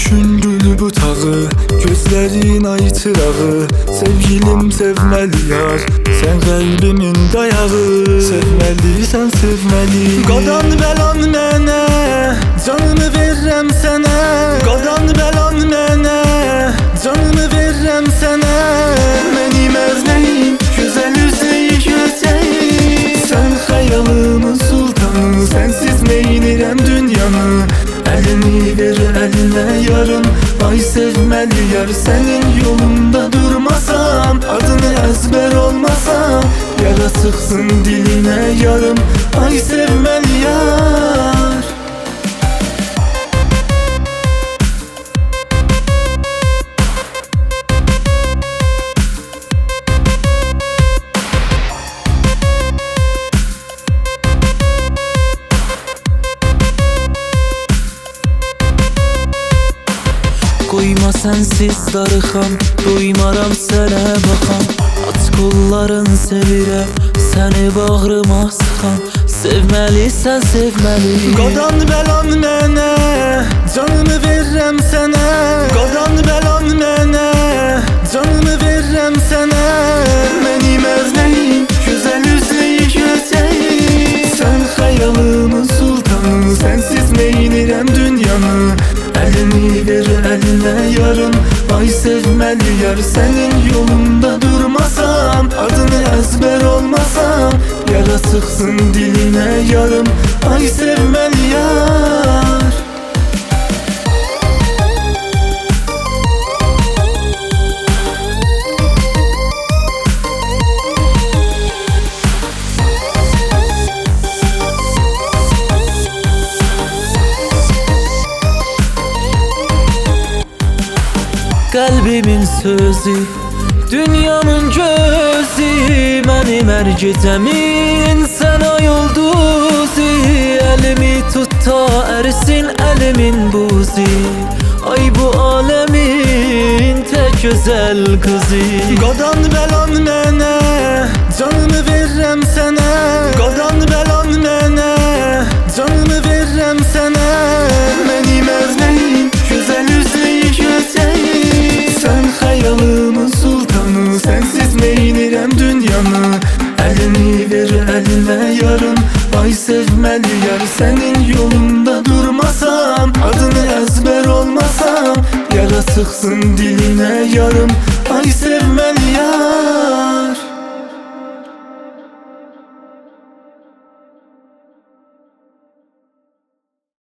Gülüşün gül butağı, gözlerin ay çırağı. Sevgilim sevmeli yar, sen kalbimin dayağı. Sevmeliysen sevmeli. Qadan bəlan mənə, canımı verirəm sənə. Qadan bəlan mənə, canımı verirəm sənə. Mənim əvləyim, gözəl üzlüyü gözəyim. Sən xəyalımın sultanı, sənsiz meynirəm dünyanı. Elini ver eline yarım, ay sevmeli yar. Senin yolunda durmasam, adını ezber olmasam, yara sıksın diline yarım, ay sevmeli yar. Qoyma sensiz darıxam, doymaram sənə baxam. Aç qolların sevirəm, səni bağrıma sıxam. Sevməlisən sevməli. Qadan bəlan mənə, canımı verirəm sənə. Qadan bəlan mənə, canımı verirəm sənə. Mənim əvləyim, gözəl üzlüyü gözəyim. Sən xəyalımın sultanı, sənsiz meynirəm dünyanı. Elini ver eline yarım, ay sevmeli yar. Senin yolunda durmasam, adını ezber olmasam, yara sıksın diline yarım, ay sevmeli yar. Kalbimin sözü, dünyamın gözü. Mənim hər gecəmin sən ay ulduzu. Elimi tut ta ərisin əlimin buzu. Ay bu alemin tek güzel kızı. Qadan bəlan mənə, canımı verirəm sənə. Qadan bəlan mənə, canımı verirəm sənə. Mənim əvləyim, gözəl üzlüyü gözəyim. Sən xəyalımın sultanı, sənsiz meynirəm dünyanı. Elini ver eline yarım, ay sevmeli yar. Senin yolunda durmasam, adını ezber olmasam, yara sıksın diline yarım, ay sevmeli.